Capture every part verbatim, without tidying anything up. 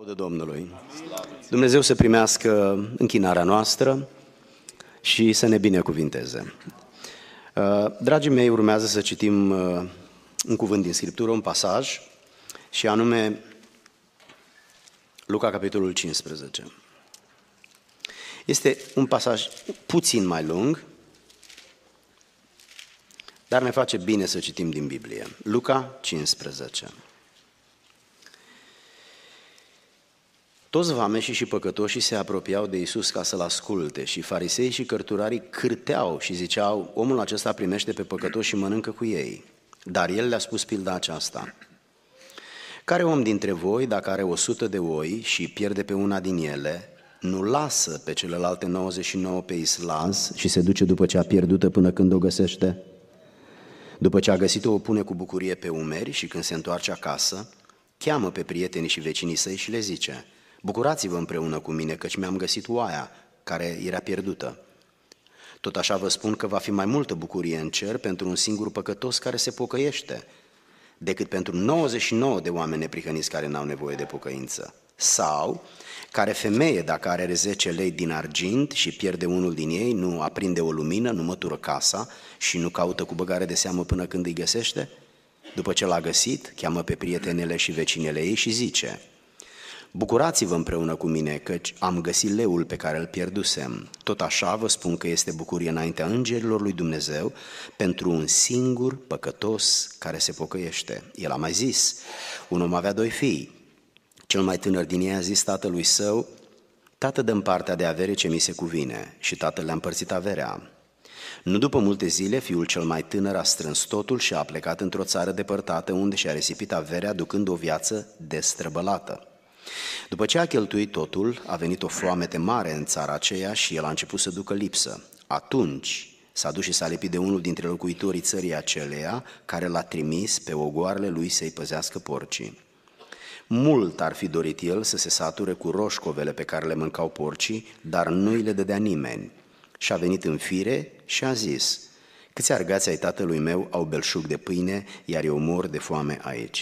Laudă Domnului! Dumnezeu să primească închinarea noastră și să ne binecuvinteze. Dragii mei, urmează să citim un cuvânt din Scriptură, un pasaj, și anume Luca, capitolul cincisprezece. Este un pasaj puțin mai lung, dar ne face bine să citim din Biblie. Luca cincisprezece. Toți vameșii și păcătoșii se apropiau de Iisus ca să-L asculte și farisei și cărturarii cârteau și ziceau: omul acesta primește pe păcătoși și mănâncă cu ei. Dar El le-a spus pilda aceasta: care om dintre voi, dacă are o sută de oi și pierde pe una din ele, nu lasă pe celelalte nouăzeci și nouă pe islaz și se duce după ce a pierdut-o până când o găsește? După ce a găsit-o, o pune cu bucurie pe umeri și când se întoarce acasă, cheamă pe prietenii și vecinii săi și le zice: bucurați-vă împreună cu mine, căci mi-am găsit oaia care era pierdută. Tot așa vă spun că va fi mai multă bucurie în cer pentru un singur păcătos care se pocăiește, decât pentru nouăzeci și nouă de oameni neprihăniți care n-au nevoie de pocăință. Sau, care femeie, dacă are zece lei din argint și pierde unul din ei, nu aprinde o lumină, nu mătură casa și nu caută cu băgare de seamă până când îi găsește? După ce l-a găsit, cheamă pe prietenele și vecinele ei și zice: bucurați-vă împreună cu mine, căci am găsit leul pe care îl pierdusem. Tot așa vă spun că este bucurie înaintea îngerilor lui Dumnezeu pentru un singur păcătos care se pocăiește. El a mai zis: un om avea doi fii. Cel mai tânăr din ei a zis tatălui său: tată, dă-mi partea de avere ce mi se cuvine. Și tatăl le-a împărțit averea. Nu după multe zile, fiul cel mai tânăr a strâns totul și a plecat într-o țară depărtată, unde și-a risipit averea, ducând o viață destrăbălată. După ce a cheltuit totul, a venit o foamete mare în țara aceea și el a început să ducă lipsă. Atunci s-a dus și s-a lipit de unul dintre locuitorii țării aceleia, care l-a trimis pe ogoarele lui să-i păzească porcii. Mult ar fi dorit el să se sature cu roșcovele pe care le mâncau porcii, dar nu îi le dădea nimeni. Și a venit în fire și a zis: câți argați ai tatălui meu au belșug de pâine, iar eu mor de foame aici.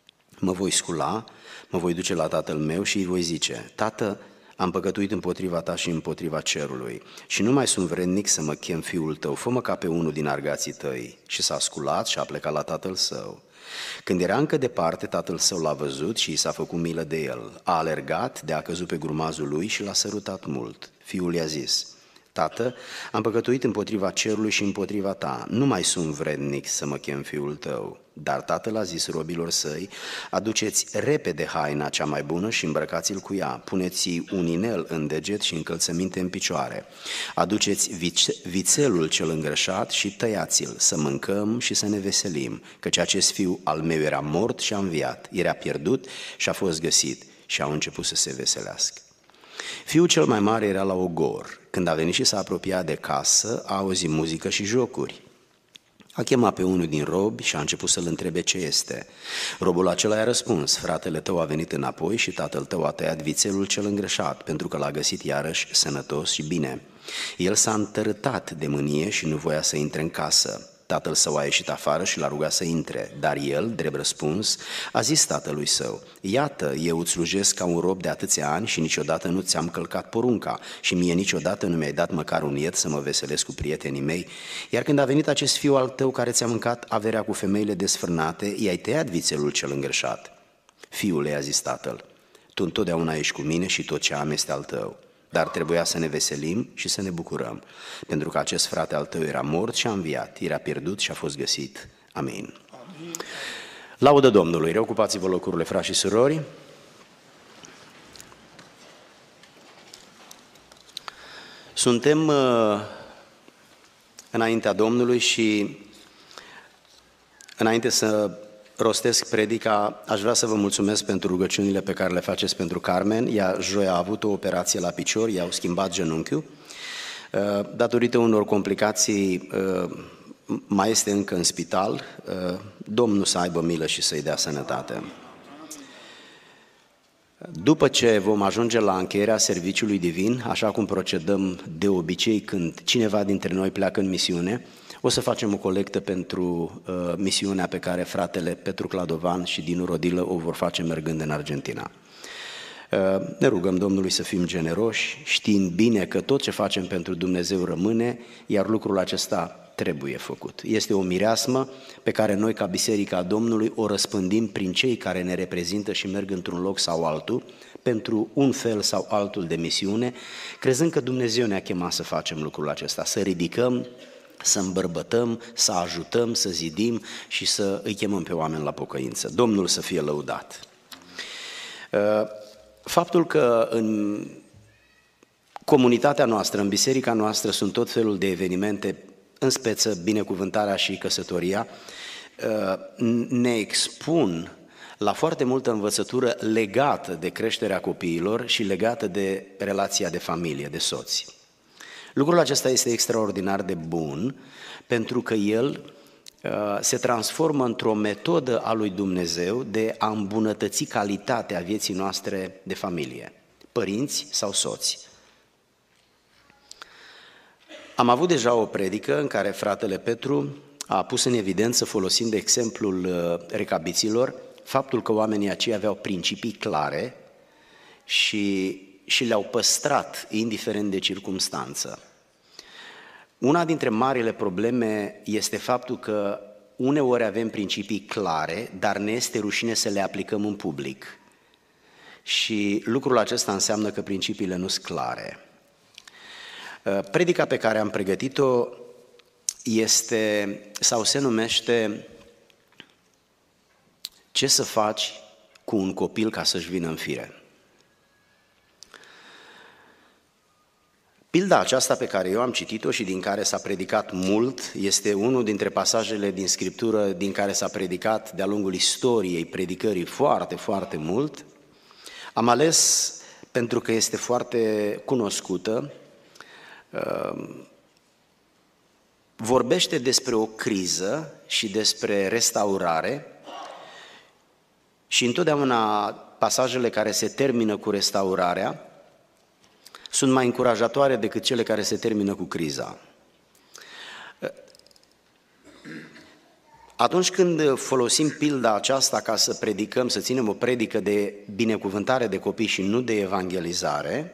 Mă voi scula, mă voi duce la tatăl meu și îi voi zice: tată, am păcătuit împotriva ta și împotriva cerului și nu mai sunt vrednic să mă chem fiul tău, fă-mă ca pe unul din argații tăi. Și s-a sculat și a plecat la tatăl său. Când era încă departe, tatăl său l-a văzut și i s-a făcut milă de el. A alergat, de a căzut pe grumazul lui și l-a sărutat mult. Fiul i-a zis: tată, am păcătuit împotriva cerului și împotriva ta, nu mai sunt vrednic să mă chem fiul tău. Dar tatăl a zis robilor săi: aduceți repede haina cea mai bună și îmbrăcați-l cu ea, puneți un inel în deget și încălțăminte în picioare, aduceți vițelul cel îngrășat și tăiați-l, să mâncăm și să ne veselim, căci acest fiu al meu era mort și a înviat, era pierdut și a fost găsit, și au început să se veselească. Fiul cel mai mare era la ogor. Când a venit și s-a apropiat de casă, a auzit muzică și jocuri. A chemat pe unul din robi și a început să-l întrebe ce este. Robul acela i-a răspuns: fratele tău a venit înapoi și tatăl tău a tăiat vițelul cel îngrășat, pentru că l-a găsit iarăși sănătos și bine. El s-a întărâtat de mânie și nu voia să intre în casă. Tatăl său a ieșit afară și l-a rugat să intre, dar el, drept răspuns, a zis tatălui său: iată, eu îți slujesc ca un rob de atâția ani și niciodată nu ți-am călcat porunca și mie niciodată nu mi-ai dat măcar un ied să mă veselesc cu prietenii mei. Iar când a venit acest fiu al tău care ți-a mâncat averea cu femeile desfrânate, i-ai tăiat vițelul cel îngrășat. Fiule, i-a zis tatăl, tu întotdeauna ești cu mine și tot ce am este al tău. Dar trebuia să ne veselim și să ne bucurăm, pentru că acest frate al tău era mort și a înviat, era pierdut și a fost găsit. Amin. Amin. Laudă Domnului! Reocupați-vă locurile, frați și surori. Suntem uh, înaintea Domnului și înainte să rostesc predica, aș vrea să vă mulțumesc pentru rugăciunile pe care le faceți pentru Carmen. Ea joi a avut o operație la picior, i-au schimbat genunchiul. Datorită unor complicații, mai este încă în spital. Domnul să aibă milă și să-i dea sănătate. După ce vom ajunge la încheierea serviciului divin, așa cum procedăm de obicei când cineva dintre noi pleacă în misiune, o să facem o colectă pentru uh, misiunea pe care fratele Petru Cladovan și Dinu Rodilă o vor face mergând în Argentina. Ne rugăm Domnului să fim generoși, știind bine că tot ce facem pentru Dumnezeu rămâne, iar lucrul acesta trebuie făcut. Este o mireasmă pe care noi, ca Biserica Domnului, o răspândim prin cei care ne reprezintă și merg într-un loc sau altul, pentru un fel sau altul de misiune, crezând că Dumnezeu ne-a chemat să facem lucrul acesta, să ridicăm, să îmbărbătăm, să ajutăm, să zidim și să îi chemăm pe oameni la pocăință. Domnul să fie lăudat! Faptul că în comunitatea noastră, în biserica noastră, sunt tot felul de evenimente, în speță binecuvântarea și căsătoria, ne expun la foarte multă învățătură legată de creșterea copiilor și legată de relația de familie, de soți. Lucrul acesta este extraordinar de bun, pentru că el se transformă într-o metodă a lui Dumnezeu de a îmbunătăți calitatea vieții noastre de familie, părinți sau soți. Am avut deja o predică în care fratele Petru a pus în evidență, folosind exemplul recabiților, faptul că oamenii aceia aveau principii clare și, și le-au păstrat, indiferent de circumstanță. Una dintre marile probleme este faptul că uneori avem principii clare, dar ne este rușine să le aplicăm în public. Și lucrul acesta înseamnă că principiile nu sunt clare. Predica pe care am pregătit-o este, sau se numește Ce să faci cu un copil ca să-și vină în fire. Pilda aceasta pe care eu am citit-o și din care s-a predicat mult este unul dintre pasajele din Scriptură din care s-a predicat de-a lungul istoriei predicării foarte, foarte mult. Am ales pentru că este foarte cunoscută. Vorbește despre o criză și despre restaurare și întotdeauna pasajele care se termină cu restaurarea sunt mai încurajatoare decât cele care se termină cu criza. Atunci când folosim pilda aceasta ca să predicăm, să ținem o predică de binecuvântare de copii și nu de evangelizare,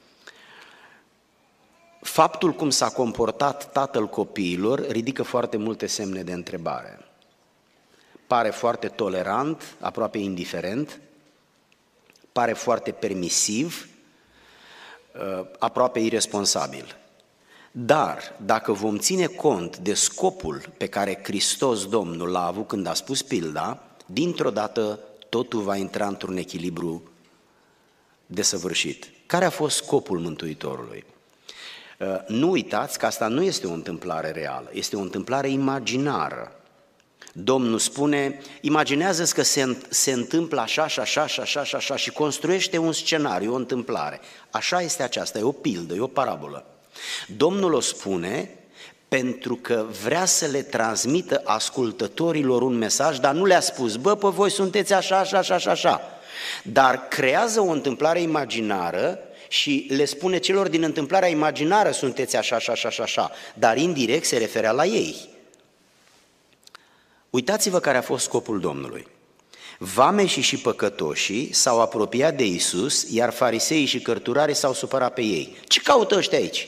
faptul cum s-a comportat tatăl copiilor ridică foarte multe semne de întrebare. Pare foarte tolerant, aproape indiferent, pare foarte permisiv, aproape irresponsabil. Dar dacă vom ține cont de scopul pe care Hristos Domnul l-a avut când a spus pilda, dintr-o dată totul va intra într-un echilibru desăvârșit. Care a fost scopul Mântuitorului? Nu uitați că asta nu este o întâmplare reală, este o întâmplare imaginară. Domnul spune, imaginează-ți că se, se întâmplă așa și așa și așa și așa și construiește un scenariu, o întâmplare. Așa este aceasta, e o pildă, e o parabolă. Domnul o spune pentru că vrea să le transmită ascultătorilor un mesaj, dar nu le-a spus, bă, pe voi sunteți așa, așa, așa, așa, așa. Dar creează o întâmplare imaginară și le spune celor din întâmplarea imaginară, sunteți așa, așa, așa, așa, dar indirect se referea la ei. Uitați-vă care a fost scopul Domnului. Vameșii și păcătoșii s-au apropiat de Iisus, iar fariseii și cărturarii s-au supărat pe ei. Ce caută ăștia aici?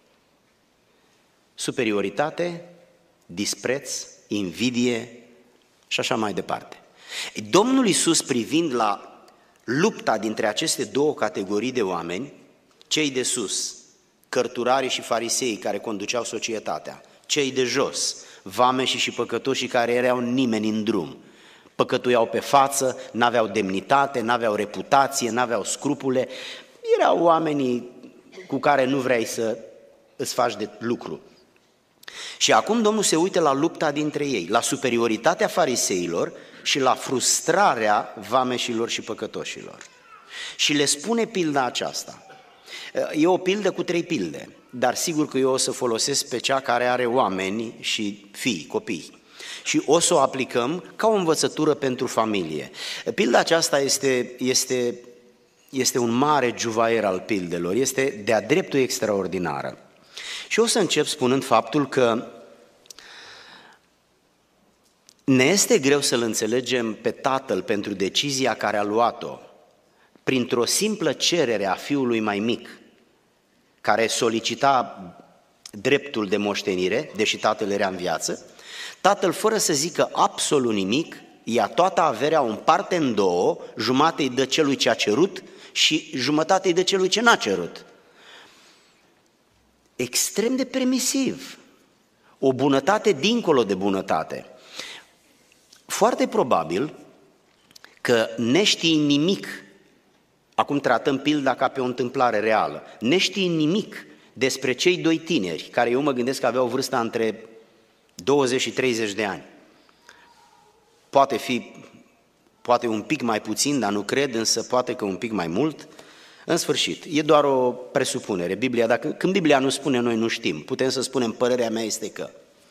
Superioritate, dispreț, invidie și așa mai departe. Domnul Iisus, privind la lupta dintre aceste două categorii de oameni, cei de sus, cărturarii și fariseii care conduceau societatea, cei de jos, vameșii și păcătoșii care erau nimeni în drum, păcătuiau pe față, n-aveau demnitate, n-aveau reputație, n-aveau scrupule, erau oamenii cu care nu vrei să îți faci de lucru. Și acum Domnul se uită la lupta dintre ei, la superioritatea fariseilor și la frustrarea vameșilor și păcătoșilor. Și le spune pilda aceasta. E o pildă cu trei pilde, dar sigur că eu o să folosesc pe cea care are oameni și fii, copii. Și o să o aplicăm ca o învățătură pentru familie. Pilda aceasta este, este, este un mare juvaier al pildelor, este de-a dreptul extraordinară. Și o să încep spunând faptul că ne este greu să-l înțelegem pe tatăl pentru decizia care a luat-o, printr-o simplă cerere a fiului mai mic, care solicita dreptul de moștenire, deși tatăl era în viață, tatăl, fără să zică absolut nimic, ia toată averea, o împarte în două, jumate îi dă celui ce a cerut și jumătate îi dă celui ce n-a cerut. Extrem de permisiv, o bunătate dincolo de bunătate. Foarte probabil că neștiind nimic, acum tratăm pilda ca pe o întâmplare reală, neștiind nimic despre cei doi tineri, care eu mă gândesc că aveau vârsta între douăzeci și treizeci de ani. Poate fi, poate un pic mai puțin, dar nu cred, însă poate că un pic mai mult. În sfârșit, e doar o presupunere. Biblia, dacă, când Biblia nu spune, noi nu știm. Putem să spunem, părerea mea este că.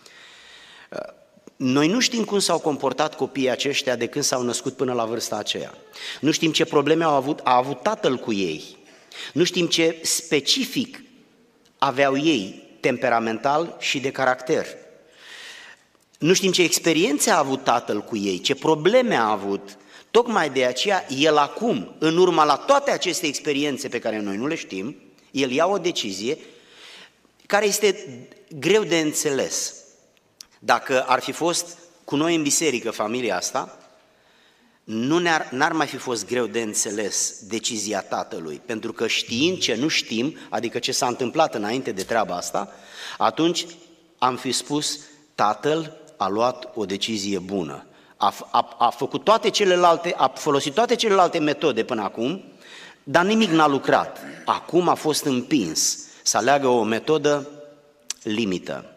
Noi nu știm cum s-au comportat copiii aceștia de când s-au născut până la vârsta aceea. Nu știm ce probleme au avut, a avut tatăl cu ei. Nu știm ce specific aveau ei, temperamental și de caracter. Nu știm ce experiențe a avut tatăl cu ei, ce probleme a avut. Tocmai de aceea, el acum, în urma la toate aceste experiențe pe care noi nu le știm, el ia o decizie care este greu de înțeles. Dacă ar fi fost cu noi în biserică familia asta, nu ne-ar, n-ar mai fi fost greu de înțeles decizia tatălui, pentru că știind ce nu știm, adică ce s-a întâmplat înainte de treaba asta, atunci am fi spus, tatăl a luat o decizie bună, a, a, a făcut toate celelalte, a folosit toate celelalte metode până acum, dar nimic n-a lucrat. Acum a fost împins să aleagă o metodă limită.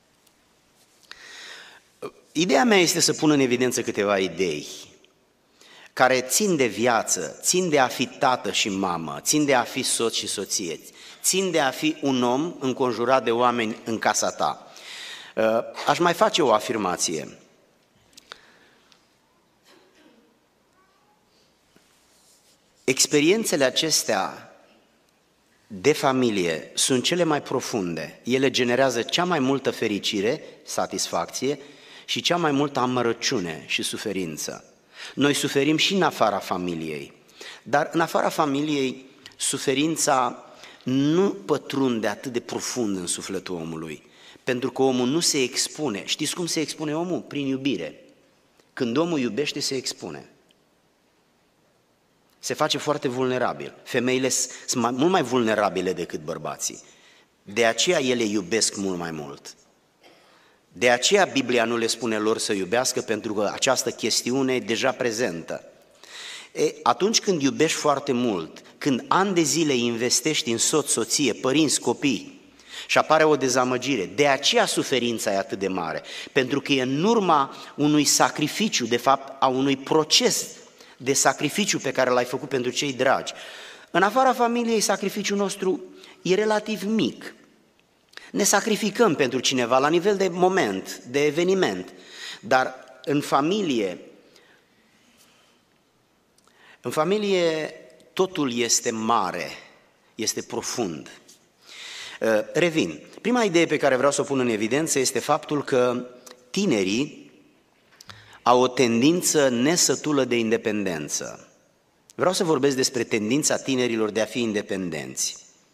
Ideea mea este să pun în evidență câteva idei care țin de viață, țin de a fi tată și mamă, țin de a fi soț și soție, țin de a fi un om înconjurat de oameni în casa ta. Aș mai face o afirmație. Experiențele acestea de familie sunt cele mai profunde. Ele generează cea mai multă fericire, satisfacție și cea mai multă amărăciune și suferință. Noi suferim și în afara familiei, dar în afara familiei suferința nu pătrunde atât de profund în sufletul omului, pentru că omul nu se expune. Știți cum se expune omul? Prin iubire. Când omul iubește, se expune. Se face foarte vulnerabil. Femeile sunt mult mai vulnerabile decât bărbații. De aceea ele iubesc mult mai mult. De aceea Biblia nu le spune lor să iubească, pentru că această chestiune e deja prezentă. E, atunci când iubești foarte mult, când ani de zile investești în soț, soție, părinți, copii și apare o dezamăgire, de aceea suferința e atât de mare, pentru că e în urma unui sacrificiu, de fapt a unui proces de sacrificiu pe care l-ai făcut pentru cei dragi. În afara familiei, sacrificiul nostru e relativ mic. Ne sacrificăm pentru cineva la nivel de moment, de eveniment, dar în familie, în familie totul este mare, este profund. Revin. Prima idee pe care vreau să o pun în evidență este faptul că tinerii au o tendință nesătulă de independență. Vreau să vorbesc despre tendința tinerilor de a fi independenți.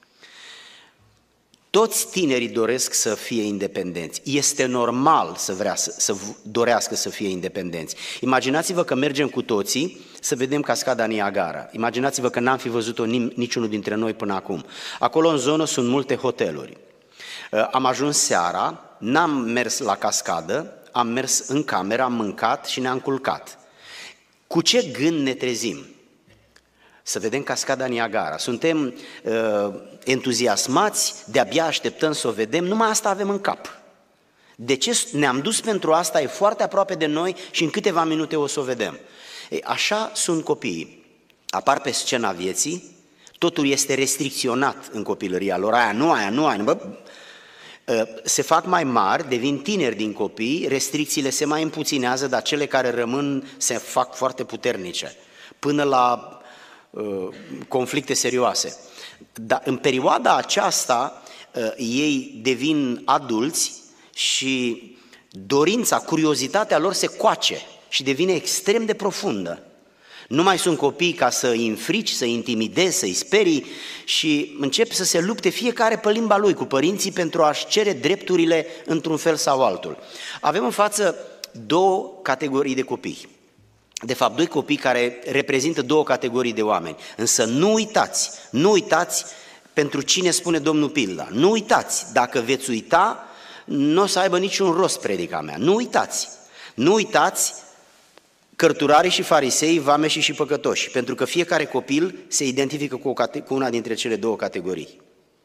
Toți tinerii doresc să fie independenți. Este normal să, vrea să, să dorească să fie independenți. Imaginați-vă că mergem cu toții să vedem cascada Niagara. Imaginați-vă că n-am fi văzut-o niciunul dintre noi până acum. Acolo în zonă sunt multe hoteluri. Am ajuns seara, n-am mers la cascadă, am mers în cameră, am mâncat și ne-am culcat. Cu ce gând ne trezim? Să vedem cascada Niagara. Suntem uh, entuziasmați, de-abia așteptăm să o vedem, numai asta avem în cap. De ce ne-am dus pentru asta? E foarte aproape de noi și în câteva minute o să o vedem. Ei, așa sunt copiii. Apar pe scena vieții, totul este restricționat în copilăria lor, aia nu, aia nu, aia nu. Bă, se fac mai mari, devin tineri din copii, restricțiile se mai împuținează, dar cele care rămân se fac foarte puternice, până la uh, conflicte serioase. Dar în perioada aceasta uh, ei devin adulți și dorința, curiozitatea lor se coace și devine extrem de profundă. Nu mai sunt copii ca să îi înfrici, să îi intimidezi, să îi sperii și încep să se lupte fiecare pe limba lui cu părinții pentru a-și cere drepturile într-un fel sau altul. Avem în față două categorii de copii. De fapt, doi copii care reprezintă două categorii de oameni. Însă nu uitați, nu uitați pentru cine spune Domnul pilda. Nu uitați, dacă veți uita, nu o să aibă niciun rost predica mea. Nu uitați, nu uitați cărturarii și farisei, vameșii și păcătoși, pentru că fiecare copil se identifică cu, o, cu una dintre cele două categorii.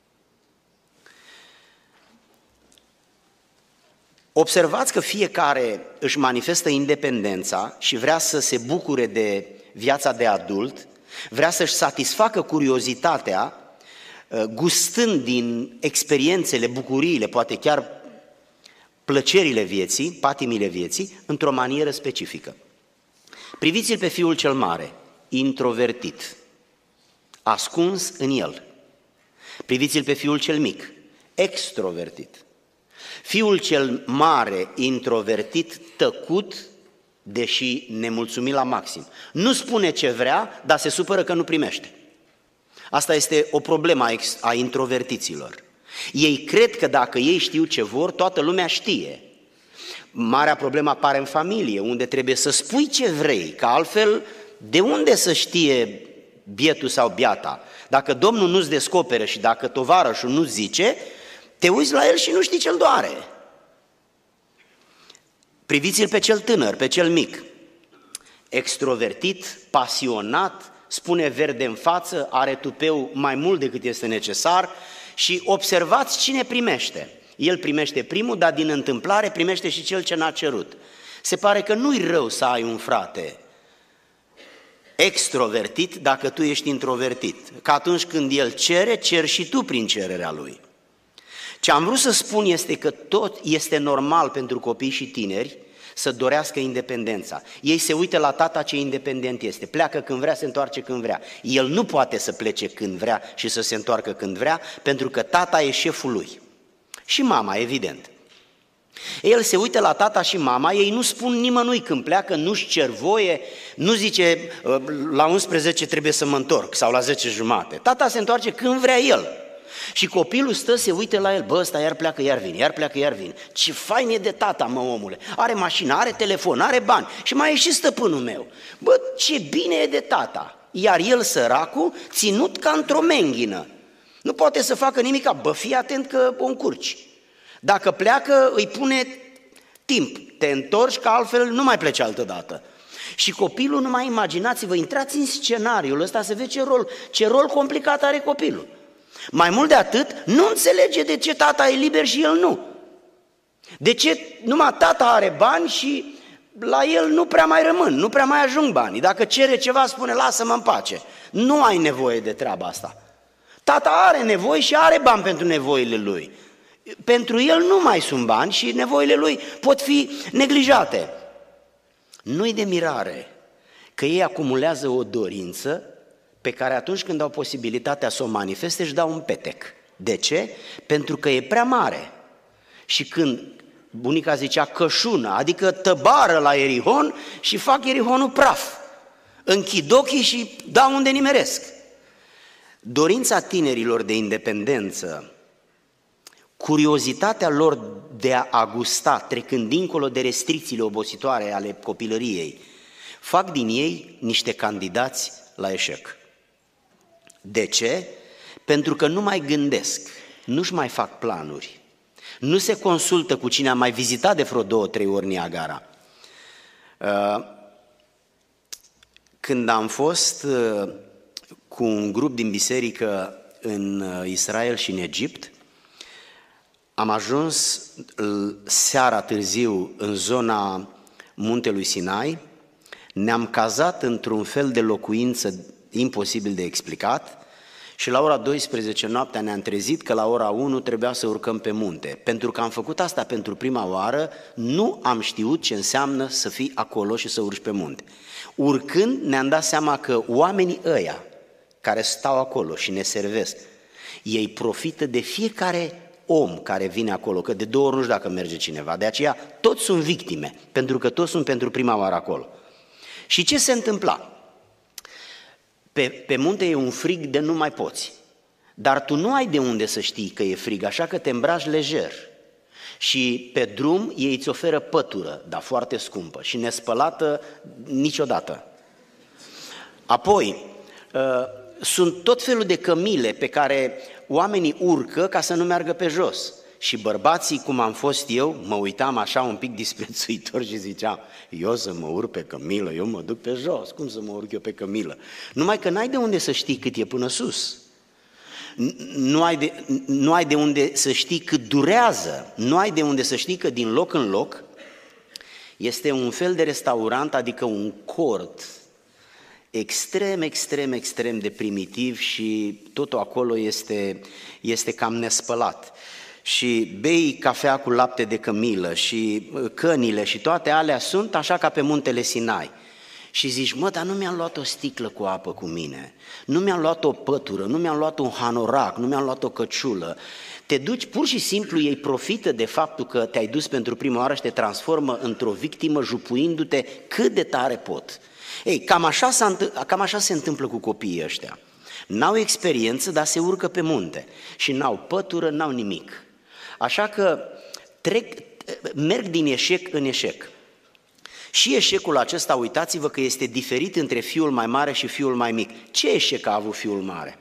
Observați că fiecare își manifestă independența și vrea să se bucure de viața de adult, vrea să-și satisfacă curiozitatea, gustând din experiențele, bucuriile, poate chiar plăcerile vieții, patimile vieții, într-o manieră specifică. Priviți-l pe fiul cel mare, introvertit, ascuns în el. Priviți-l pe fiul cel mic, extrovertit. Fiul cel mare, introvertit, tăcut, deși nemulțumit la maxim. Nu spune ce vrea, dar se supără că nu primește. Asta este o problemă a introvertiților. Ei cred că dacă ei știu ce vor, toată lumea știe. Marea problemă apare în familie, unde trebuie să spui ce vrei, că altfel de unde să știe bietul sau biata? Dacă Domnul nu-ți descoperă și dacă tovarășul nu zice, te uiți la el și nu știi ce-l doare. Priviți-l pe cel tânăr, pe cel mic, extrovertit, pasionat, spune verde în față, are tupeu mai mult decât este necesar și observați cine primește. El primește primul, dar din întâmplare primește și cel ce n-a cerut. Se pare că nu-i rău să ai un frate extrovertit dacă tu ești introvertit, că atunci când el cere, ceri și tu prin cererea lui. Ce am vrut să spun este că tot este normal pentru copii și tineri să dorească independența. Ei se uită la tata ce independent este, pleacă când vrea, se întoarce când vrea. El nu poate să plece când vrea și să se întoarcă când vrea, pentru că tata e șeful lui. Și mama, evident. El se uită la tata și mama, ei nu spun nimănui când pleacă, nu-și cer voie, nu zice la unsprezece trebuie să mă întorc sau la zece jumate. Tata se întoarce când vrea el. Și copilul stă, se uită la el, bă, ăsta iar pleacă, iar vine, iar pleacă, iar vine. Ce fain e de tata, mă, omule, are mașină, are telefon, are bani și mai e și stăpânul meu. Bă, ce bine e de tata. Iar el, săracul, ținut ca într-o menghină. Nu poate să facă nimica, bă, fii atent că o încurci. Dacă pleacă, îi pune timp, te întorci, că altfel nu mai pleci altă dată. Și copilul, numai imaginați-vă, intrați în scenariul ăsta să vezi ce rol, ce rol complicat are copilul. Mai mult de atât, nu înțelege de ce tata e liber și el nu. De ce numai tata are bani și la el nu prea mai rămân, nu prea mai ajung banii. Dacă cere ceva, spune, lasă-mă în pace. Nu ai nevoie de treaba asta. Tata are nevoie și are bani pentru nevoile lui. Pentru el nu mai sunt bani și nevoile lui pot fi neglijate. Nu-i de mirare că ei acumulează o dorință pe care atunci când au posibilitatea să o manifeste își dau un petec. De ce? Pentru că e prea mare. Și când bunica zicea cășună, adică tăbară la Ierihon și fac Ierihonul praf. Închid ochii și dau unde nimeresc. Dorința tinerilor de independență, curiozitatea lor de a gusta, trecând dincolo de restricțiile obositoare ale copilăriei, fac din ei niște candidați la eșec. De ce? Pentru că nu mai gândesc, nu-și mai fac planuri, nu se consultă cu cine a mai vizitat de vreo două, trei ori Niagara. Când am fost cu un grup din biserică în Israel și în Egipt, am ajuns seara târziu în zona muntelui Sinai, ne-am cazat într-un fel de locuință imposibil de explicat și la ora douăsprezece noaptea ne-am trezit că la ora unu trebuia să urcăm pe munte. Pentru că am făcut asta pentru prima oară, nu am știut ce înseamnă să fii acolo și să urci pe munte. Urcând ne-am dat seama că oamenii ăia care stau acolo și ne servesc, ei profită de fiecare om care vine acolo, că de două ori nu știu dacă merge cineva, de aceea toți sunt victime, pentru că toți sunt pentru prima oară acolo. Și ce se întâmpla? Pe, pe munte e un frig de nu mai poți, dar tu nu ai de unde să știi că e frig, așa că te îmbraci lejer. Și pe drum ei îți oferă pătură, dar foarte scumpă și nespălată niciodată. Apoi, sunt tot felul de cămile pe care oamenii urcă ca să nu meargă pe jos. Și bărbații, cum am fost eu, mă uitam așa un pic disprețuitor și ziceam, eu să mă urc pe cămilă, eu mă duc pe jos, cum să mă urc eu pe cămilă? Numai că n-ai de unde să știi cât e până sus. Nu ai, de, nu ai de unde să știi cât durează, nu ai de unde să știi că din loc în loc este un fel de restaurant, adică un cort extrem, extrem, extrem de primitiv și totul acolo este, este cam nespălat. Și bei cafea cu lapte de cămilă și cănile și toate alea sunt așa ca pe muntele Sinai. Și zici, mă, dar nu mi-am luat o sticlă cu apă cu mine, nu mi-am luat o pătură, nu mi-am luat un hanorac, nu mi-am luat o căciulă. Te duci, pur și simplu ei profită de faptul că te-ai dus pentru prima oară și te transformă într-o victimă jupuindu-te cât de tare pot. Ei, cam așa, s-a, cam așa se întâmplă cu copiii ăștia. N-au experiență, dar se urcă pe munte și n-au pătură, n-au nimic. Așa că trec, merg din eșec în eșec. Și eșecul acesta, uitați-vă că este diferit între fiul mai mare și fiul mai mic. Ce eșec a avut fiul mare?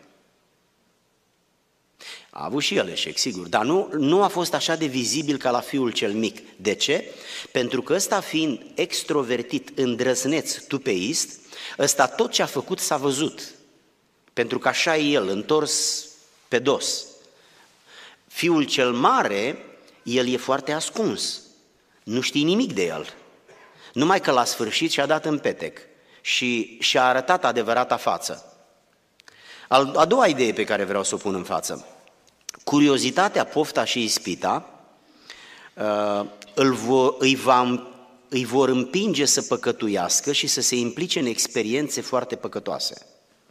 A avut și el eșec, sigur, dar nu, nu a fost așa de vizibil ca la fiul cel mic. De ce? Pentru că ăsta fiind extrovertit, îndrăzneț, tupeist, ăsta tot ce a făcut s-a văzut. Pentru că așa e el, întors pe dos. Fiul cel mare, el e foarte ascuns, nu știi nimic de el. Numai că la sfârșit și-a dat în petec și și-a arătat adevărata față. A doua idee pe care vreau să o pun în față. Curiozitatea, pofta și ispita îl vor, îi, va, îi vor împinge să păcătuiască și să se implice în experiențe foarte păcătoase.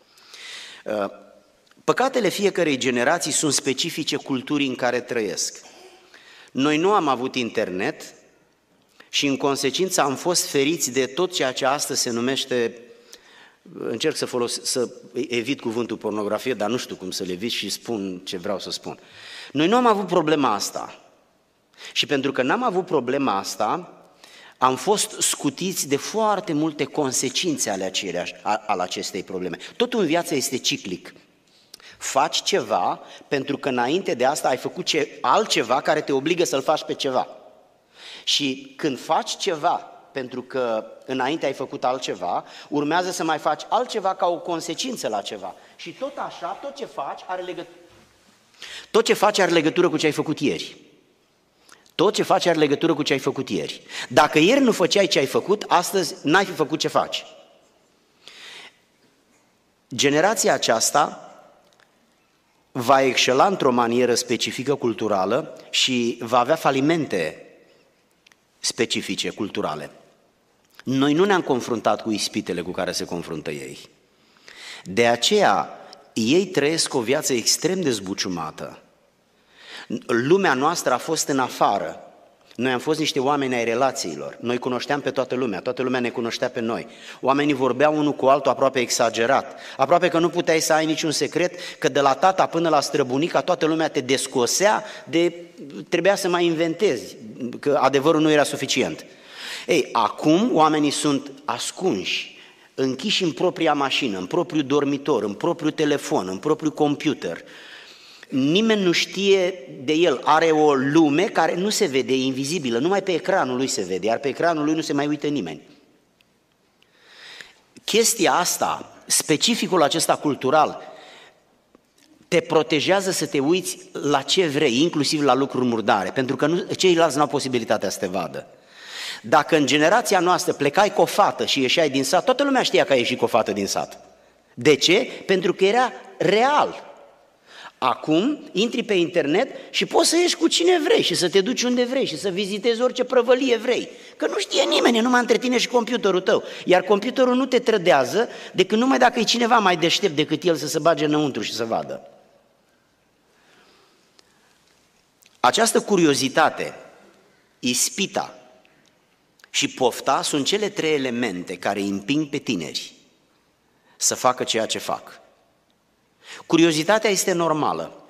Păcatele fiecărei generații sunt specifice culturii în care trăiesc. Noi nu am avut internet și în consecință am fost feriți de tot ceea ce astăzi se numește, încerc să, folos, să evit cuvântul pornografie, dar nu știu cum să le evit și spun ce vreau să spun. Noi nu am avut problema asta și pentru că n-am avut problema asta, am fost scutiți de foarte multe consecințe ale, acelea, ale acestei probleme. Totul în viață este ciclic. Faci ceva pentru că înainte de asta ai făcut ce, altceva care te obligă să-l faci pe ceva. Și când faci ceva pentru că înainte ai făcut altceva, urmează să mai faci altceva ca o consecință la ceva. Și tot așa, tot ce faci are legătură, tot ce faci are legătură cu ce ai făcut ieri. Tot ce faci are legătură cu ce ai făcut ieri. Dacă ieri nu făceai ce ai făcut, astăzi n-ai fi făcut ce faci. Generația aceasta va excela într-o manieră specifică culturală și va avea falimente specifice culturale. Noi nu ne-am confruntat cu ispitele cu care se confruntă ei. De aceea, ei trăiesc o viață extrem de zbuciumată. Lumea noastră a fost în afară. Noi am fost niște oameni ai relațiilor. Noi cunoșteam pe toată lumea, toată lumea ne cunoștea pe noi. Oamenii vorbeau unul cu altul aproape exagerat. Aproape că nu puteai să ai niciun secret, că de la tata până la străbunica toată lumea te descosea, de trebuia să mai inventezi, că adevărul nu era suficient. Ei, acum oamenii sunt ascunși, închiși în propria mașină, în propriul dormitor, în propriul telefon, în propriul computer. Nimeni nu știe de el, are o lume care nu se vede, e invizibilă, numai pe ecranul lui se vede, iar pe ecranul lui nu se mai uită nimeni. Chestia asta, specificul acesta cultural, te protejează să te uiți la ce vrei, inclusiv la lucruri murdare, pentru că nu, ceilalți nu au posibilitatea să te vadă. Dacă în generația noastră plecai cu o fată și ieșeai din sat, toată lumea știa că ai ieșit cu o fată din sat. De ce? Pentru că era real. Acum intri pe internet și poți să ieși cu cine vrei și să te duci unde vrei și să vizitezi orice prăvălie vrei. Că nu știe nimeni, numai între tine și computerul tău. Iar computerul nu te trădează decât numai dacă e cineva mai deștept decât el să se bage înăuntru și să vadă. Această curiozitate, ispita și pofta sunt cele trei elemente care îi împing pe tineri să facă ceea ce fac. Curiozitatea este normală.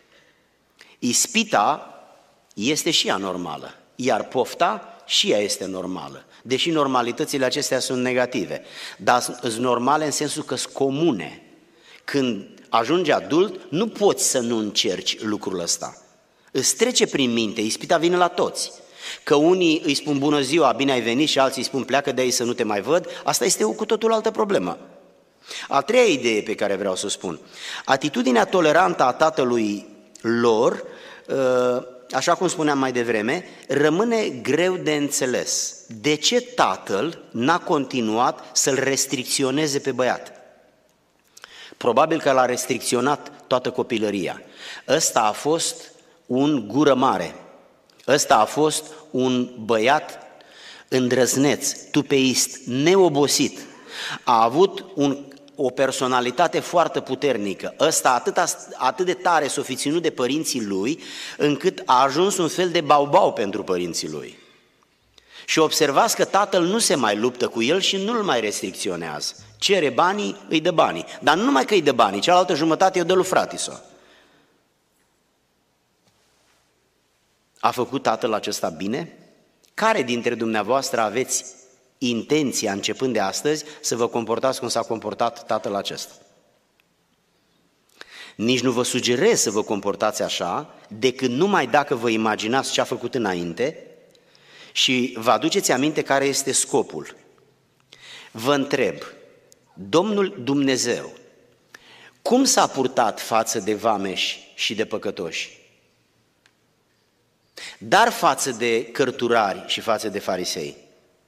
Ispita este și ea normală, iar pofta și ea este normală. Deși normalitățile acestea sunt negative, dar sunt normale în sensul că sunt comune. Când ajungi adult, nu poți să nu încerci lucrul ăsta. Îți trece prin minte, ispita vine la toți. Că unii îi spun bună ziua, bine ai venit, și alții îi spun pleacă de aici să nu te mai văd, asta este o cu totul altă problemă. A treia idee pe care vreau să o spun, atitudinea tolerantă a tatălui lor, așa cum spuneam mai devreme, rămâne greu de înțeles. De ce tatăl n-a continuat să-l restricționeze pe băiat? Probabil că l-a restricționat toată copilăria. Ăsta a fost un gură mare. Ăsta a fost un băiat îndrăzneț, tupeist, neobosit. A avut un, o personalitate foarte puternică. Ăsta atât, atât de tare s-o fi ținut de părinții lui, încât a ajuns un fel de baubau pentru părinții lui. Și observați că tatăl nu se mai luptă cu el și nu-l mai restricționează. Cere banii, îi dă banii. Dar nu numai că îi dă banii, cealaltă jumătate o dă lui fratiso. A făcut tatăl acesta bine? Care dintre dumneavoastră aveți intenția, începând de astăzi, să vă comportați cum s-a comportat tatăl acesta? Nici nu vă sugerez să vă comportați așa, decât numai dacă vă imaginați ce a făcut înainte și vă aduceți aminte care este scopul. Vă întreb, Domnul Dumnezeu, cum s-a purtat față de vameși și de păcătoși? Dar față de cărturari și față de farisei,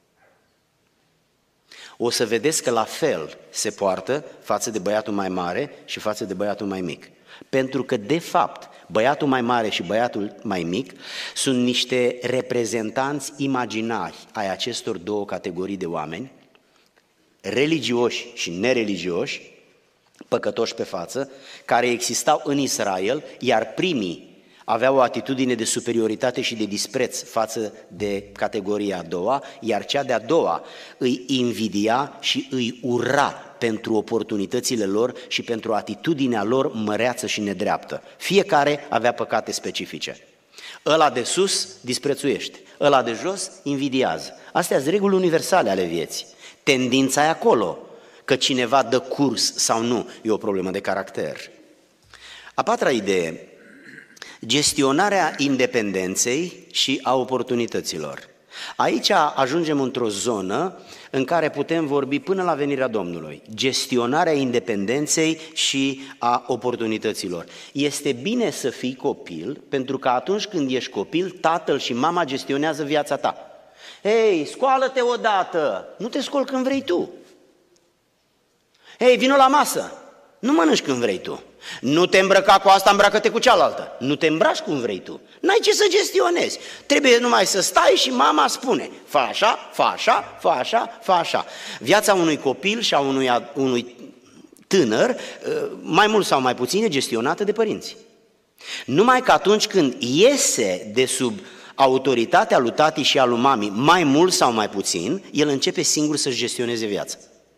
o să vedeți că la fel se poartă față de băiatul mai mare și față de băiatul mai mic. Pentru că, de fapt, băiatul mai mare și băiatul mai mic sunt niște reprezentanți imaginari ai acestor două categorii de oameni, religioși și nereligioși, păcătoși pe față, care existau în Israel, iar primii aveau o atitudine de superioritate și de dispreț față de categoria a doua, iar cea de-a doua îi invidia și îi ura pentru oportunitățile lor și pentru atitudinea lor măreață și nedreaptă. Fiecare avea păcate specifice. Ăla de sus disprețuiește, ăla de jos invidiază. Astea sunt reguli universale ale vieții. Tendința e acolo, că cineva dă curs sau nu, e o problemă de caracter. A patra idee, gestionarea independenței și a oportunităților. Aici ajungem într-o zonă în care putem vorbi până la venirea Domnului. Gestionarea independenței și a oportunităților. Este bine să fii copil, pentru că atunci când ești copil, tatăl și mama gestionează viața ta. Hei, scoală-te odată, nu te scoli când vrei tu. Hei, vino la masă, nu mănânci când vrei tu. Nu te îmbrăca cu asta, îmbracă-te cu cealaltă. Nu te îmbraci cum vrei tu. N-ai ce să gestionezi. Trebuie numai să stai și mama spune, fă așa, fă așa, fă așa, fă așa. Viața unui copil și a unui, unui tânăr, mai mult sau mai puțin, e gestionată de părinți. Numai că atunci când iese de sub autoritatea lui tati și a lui mami, mai mult sau mai puțin, el începe singur să-și gestioneze viața.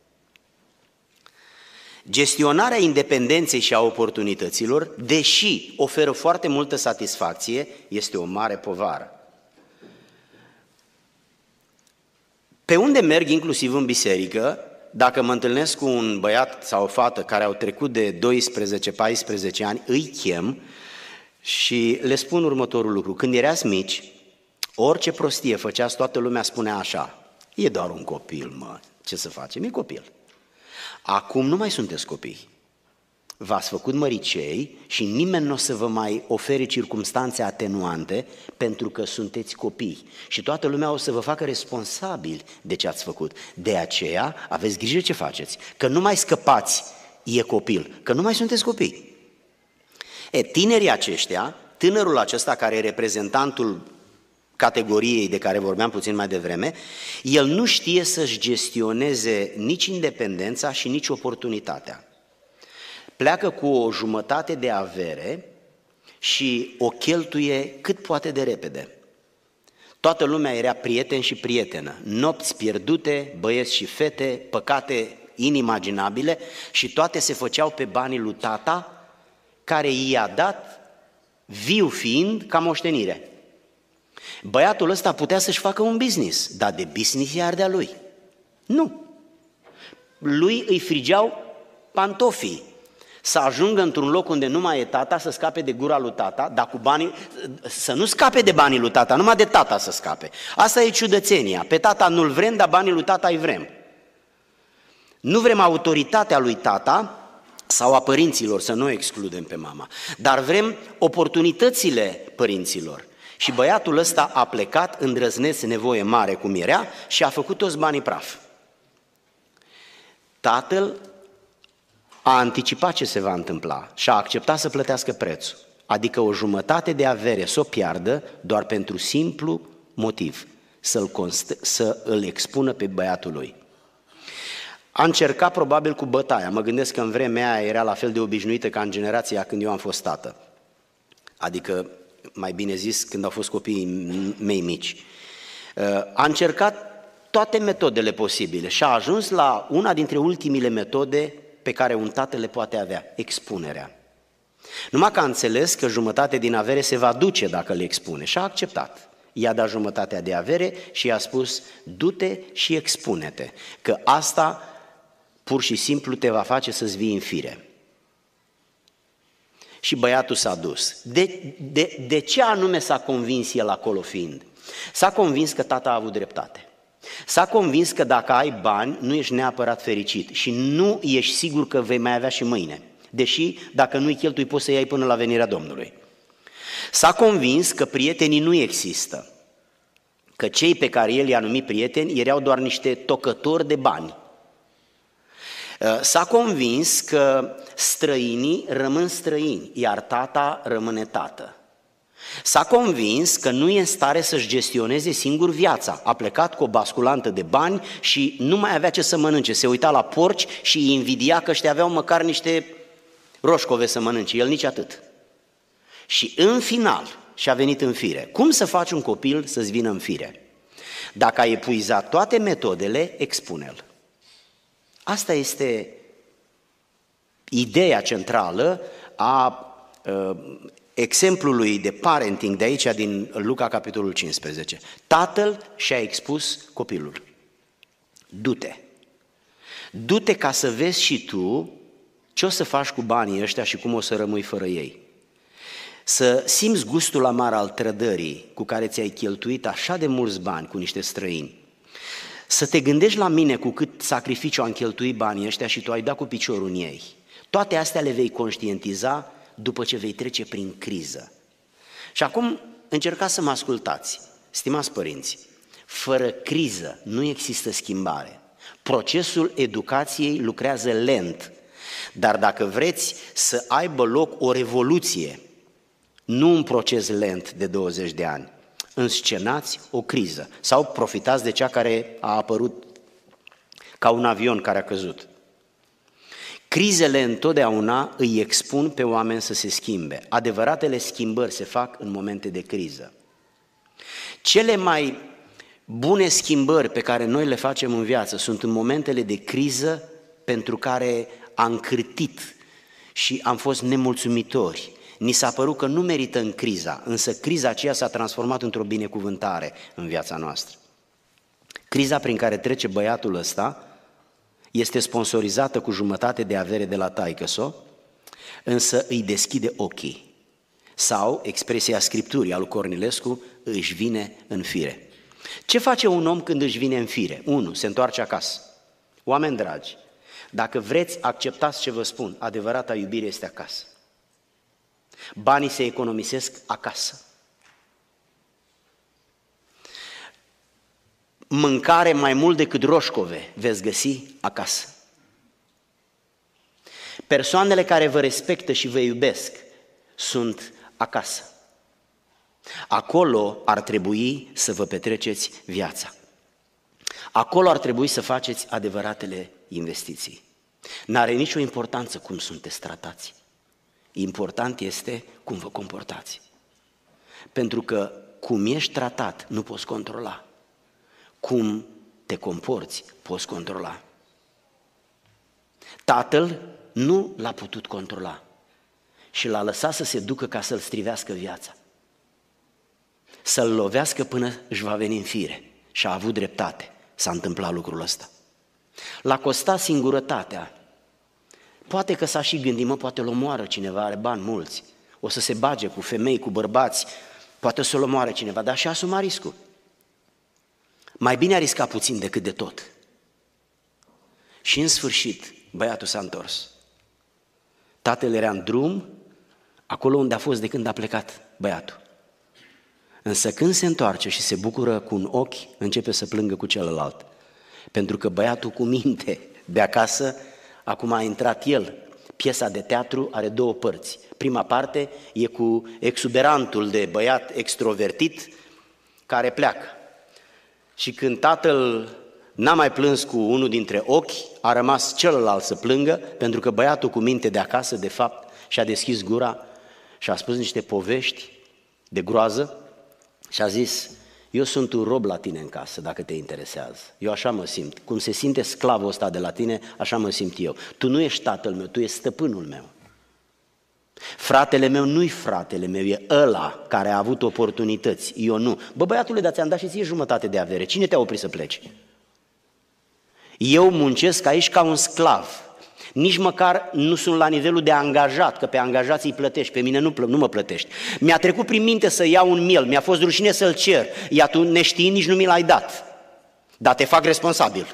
Gestionarea independenței și a oportunităților, deși oferă foarte multă satisfacție, este o mare povară. Pe unde merg, inclusiv în biserică, dacă mă întâlnesc cu un băiat sau o fată care au trecut de doisprezece paisprezece ani, îi chem și le spun următorul lucru. Când erați mici, orice prostie făceați, toată lumea spunea așa, e doar un copil, mă, ce să facem, e copil. Acum nu mai sunteți copii, v-ați făcut măricei și nimeni nu o să vă mai ofere circumstanțe atenuante pentru că sunteți copii și toată lumea o să vă facă responsabili de ce ați făcut. De aceea aveți grijă ce faceți, că nu mai scăpați, e copil, că nu mai sunteți copii. E, tinerii aceștia, tânărul acesta care e reprezentantul categoriei de care vorbeam puțin mai devreme, el nu știe să-și gestioneze nici independența și nici oportunitatea. Pleacă cu o jumătate de avere și o cheltuie cât poate de repede. Toată lumea era prieten și prietenă, nopți pierdute, băieți și fete, păcate inimaginabile și toate se făceau pe banii lui tata, care i-a dat, viu fiind, ca moștenire. Băiatul ăsta putea să-și facă un business, dar de business e ardea lui. Nu. Lui îi frigeau pantofii, să ajungă într-un loc unde nu mai e tata, să scape de gura lui tata, dar cu banii, să nu scape de banii lui tata, numai de tata să scape. Asta e ciudățenia. Pe tata nu-l vrem, dar banii lui tata îi vrem. Nu vrem autoritatea lui tata sau a părinților, să nu excludem pe mama, dar vrem oportunitățile părinților. Și băiatul ăsta a plecat îndrăzneț, nevoie mare cum era, și a făcut toți banii praf. Tatăl a anticipat ce se va întâmpla și a acceptat să plătească prețul, adică o jumătate de avere să o piardă doar pentru simplu motiv, să-l, const- să îl expună pe băiatul lui. A încercat probabil cu bătaia, mă gândesc că în vremea aia era la fel de obișnuită ca în generația când eu am fost tată, adică mai bine zis când au fost copiii mei mici. A încercat toate metodele posibile și a ajuns la una dintre ultimile metode pe care un tată le poate avea, expunerea. Numai că a înțeles că jumătate din avere se va duce dacă le expune și a acceptat. I-a dat jumătatea de avere și i-a spus, du-te și expune-te, că asta pur și simplu te va face să-ți vii în fire. Și băiatul s-a dus. De, de, de ce anume s-a convins el acolo fiind? S-a convins că tata a avut dreptate. S-a convins că dacă ai bani, nu ești neapărat fericit și nu ești sigur că vei mai avea și mâine, deși dacă nu-i cheltui poți să iei până la venirea Domnului. S-a convins că prietenii nu există, că cei pe care el i-a numit prieteni erau doar niște tocători de bani. S-a convins că străinii rămân străini, iar tata rămâne tată. S-a convins că nu e în stare să-și gestioneze singur viața. A plecat cu o basculantă de bani și nu mai avea ce să mănânce. Se uita la porci și îi invidia că ăștia aveau măcar niște roșcove să mănânce, el nici atât. Și în final și-a venit în fire. Cum să faci un copil să-ți vină în fire? Dacă ai epuizat toate metodele, expune-l. Asta este ideea centrală a uh, exemplului de parenting de aici, din Luca, capitolul cincisprezece. Tatăl și-a expus copilul. Du-te. Du-te ca să vezi și tu ce o să faci cu banii ăștia și cum o să rămâi fără ei. Să simți gustul amar al trădării cu care ți-ai cheltuit așa de mulți bani cu niște străini. Să te gândești la mine cu cât sacrificiu am cheltuit banii ăștia și tu ai dat cu piciorul în ei. Toate astea le vei conștientiza după ce vei trece prin criză. Și acum încercați să mă ascultați, stimați părinți, fără criză nu există schimbare. Procesul educației lucrează lent, dar dacă vreți să aibă loc o revoluție, nu un proces lent de douăzeci de ani, înscenați o criză sau profitați de cea care a apărut ca un avion care a căzut. Crizele întotdeauna îi expun pe oameni să se schimbe. Adevăratele schimbări se fac în momente de criză. Cele mai bune schimbări pe care noi le facem în viață sunt în momentele de criză pentru care am cârtit și am fost nemulțumitori. Ni s-a părut că nu merită în criza, însă criza aceea s-a transformat într-o binecuvântare în viața noastră. Criza prin care trece băiatul ăsta este sponsorizată cu jumătate de avere de la taică-so, însă îi deschide ochii. Sau, expresia Scripturii a lui Cornilescu, își vine în fire. Ce face un om când își vine în fire? Unu, se întoarce acasă. Oameni dragi, dacă vreți, acceptați ce vă spun, adevărata iubire este acasă. Banii se economisesc acasă. Mâncare mai mult decât roșcove veți găsi acasă. Persoanele care vă respectă și vă iubesc sunt acasă. Acolo ar trebui să vă petreceți viața. Acolo ar trebui să faceți adevăratele investiții. N-are nicio importanță cum sunteți tratați. Important este cum vă comportați. Pentru că cum ești tratat nu poți controla. Cum te comporți poți controla. Tatăl nu l-a putut controla și l-a lăsat să se ducă ca să-l strivească viața, să-l lovească până își va veni în fire. Și a avut dreptate, s-a întâmplat lucrul ăsta. L-a costat singurătatea. Poate că s-a și gândit, mă, poate-l omoară cineva, are bani mulți, o să se bage cu femei, cu bărbați, poate să-l omoare cineva, dar și-a asumat riscul. Mai bine a riscat puțin decât de tot. Și în sfârșit, băiatul s-a întors. Tatăl era în drum, acolo unde a fost de când a plecat băiatul. Însă când se întoarce și se bucură cu un ochi, începe să plângă cu celălalt. Pentru că băiatul cu minte de acasă, acum a intrat el. Piesa de teatru are două părți. Prima parte e cu exuberantul de băiat extrovertit care pleacă. Și când tatăl n-a mai plâns cu unul dintre ochi, a rămas celălalt să plângă, pentru că băiatul cu minte de acasă, de fapt, și-a deschis gura și a spus niște povești de groază și a zis: eu sunt un rob la tine în casă, dacă te interesează. Eu așa mă simt. Cum se simte sclavul ăsta de la tine, așa mă simt eu. Tu nu ești tatăl meu, tu ești stăpânul meu. Fratele meu nu-i fratele meu, e ăla care a avut oportunități, eu nu. Bă, băiatule, dar ți-am dat și ție jumătate de avere. Cine te-a oprit să pleci? Eu muncesc aici ca un sclav. Nici măcar nu sunt la nivelul de angajat, că pe angajații îi plătești, pe mine nu, nu mă plătești. Mi-a trecut prin minte să iau un miel, mi-a fost rușine să-l cer, iar tu neștiind nici nu mi l-ai dat. Dar te fac responsabil.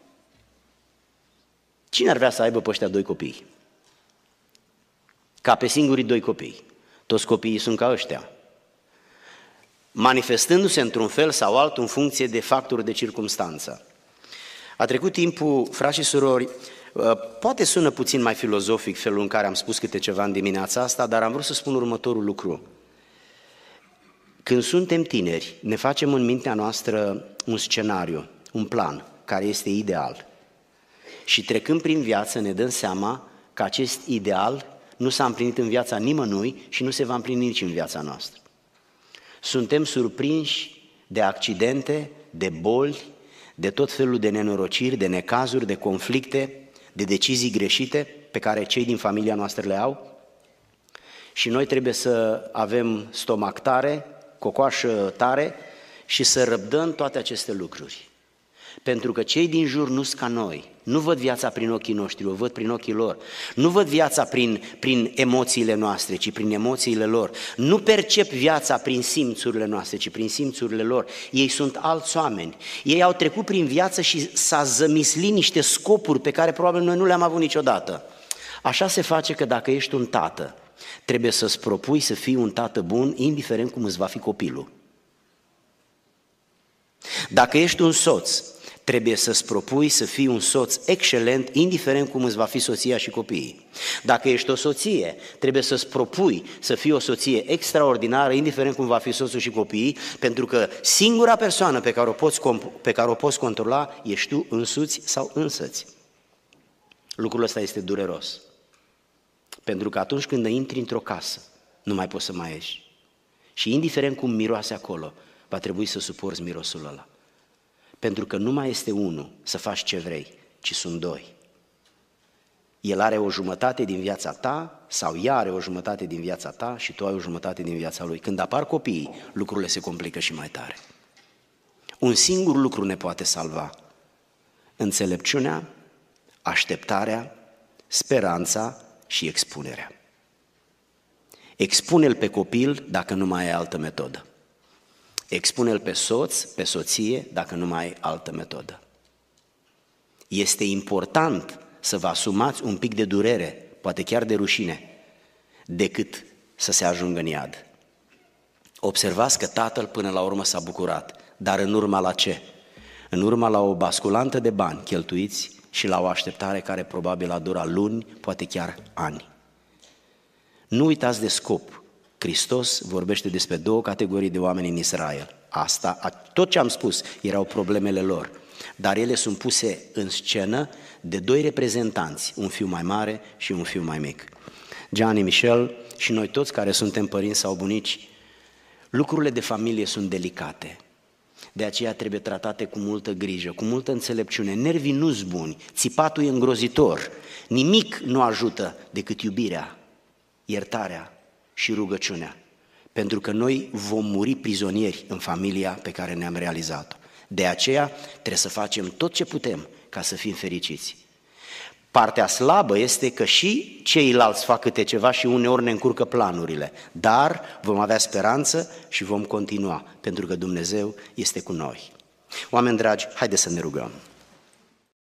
Cine ar vrea să aibă pe ăștia doi copii? Ca pe singurii doi copii. Toți copiii sunt ca ăștia. Manifestându-se într-un fel sau altul în funcție de factori de circumstanță. A trecut timpul, frați și surori, poate sună puțin mai filozofic felul în care am spus câte ceva în dimineața asta, dar am vrut să spun următorul lucru. Când suntem tineri, ne facem în mintea noastră un scenariu, un plan, care este ideal. Și trecând prin viață ne dăm seama că acest ideal nu s-a împlinit în viața nimănui și nu se va împlini nici în viața noastră. Suntem surprinși de accidente, de boli, de tot felul de nenorociri, de necazuri, de conflicte, de decizii greșite pe care cei din familia noastră le au și noi trebuie să avem stomac tare, cocoașă tare și să răbdăm toate aceste lucruri. Pentru că cei din jur nu sunt ca noi, nu văd viața prin ochii noștri, o văd prin ochii lor. Nu văd viața prin, prin emoțiile noastre, ci prin emoțiile lor. Nu percep viața prin simțurile noastre, ci prin simțurile lor. Ei sunt alți oameni. Ei au trecut prin viață și s-a zămislit niște scopuri pe care probabil noi nu le-am avut niciodată. Așa se face că dacă ești un tată, trebuie să-ți propui să fii un tată bun, indiferent cum îți va fi copilul. Dacă ești un soț, trebuie să-ți propui să fii un soț excelent, indiferent cum îți va fi soția și copiii. Dacă ești o soție, trebuie să-ți propui să fii o soție extraordinară, indiferent cum va fi soțul și copiii, pentru că singura persoană pe care o poți, pe care o poți controla ești tu însuți sau însăți. Lucrul ăsta este dureros. Pentru că atunci când intri într-o casă, nu mai poți să mai ieși. Și indiferent cum miroase acolo, va trebui să suporți mirosul ăla. Pentru că nu mai este unul să faci ce vrei, ci sunt doi. El are o jumătate din viața ta sau ea are o jumătate din viața ta și tu ai o jumătate din viața lui. Când apar copiii, lucrurile se complică și mai tare. Un singur lucru ne poate salva: înțelepciunea, așteptarea, speranța și expunerea. Expune-l pe copil dacă nu mai ai altă metodă. Expune-l pe soț, pe soție, dacă nu mai ai altă metodă. Este important să vă asumați un pic de durere, poate chiar de rușine, decât să se ajungă în iad. Observați că tatăl până la urmă s-a bucurat, dar în urma la ce? În urma la o basculantă de bani cheltuiți și la o așteptare care probabil a durat luni, poate chiar ani. Nu uitați de scop. Hristos vorbește despre două categorii de oameni în Israel. Asta, tot ce am spus, erau problemele lor, dar ele sunt puse în scenă de doi reprezentanți, un fiu mai mare și un fiu mai mic. Gianni, Michel și noi toți care suntem părinți sau bunici, lucrurile de familie sunt delicate. De aceea trebuie tratate cu multă grijă, cu multă înțelepciune. Nervii nu-s buni, țipatul e îngrozitor. Nimic nu ajută decât iubirea, iertarea și rugăciunea. Pentru că noi vom muri prizonieri în familia pe care ne-am realizat-o. De aceea trebuie să facem tot ce putem ca să fim fericiți. Partea slabă este că și ceilalți fac câte ceva și uneori ne încurcă planurile, dar vom avea speranță și vom continua, pentru că Dumnezeu este cu noi. Oameni dragi, haideți să ne rugăm.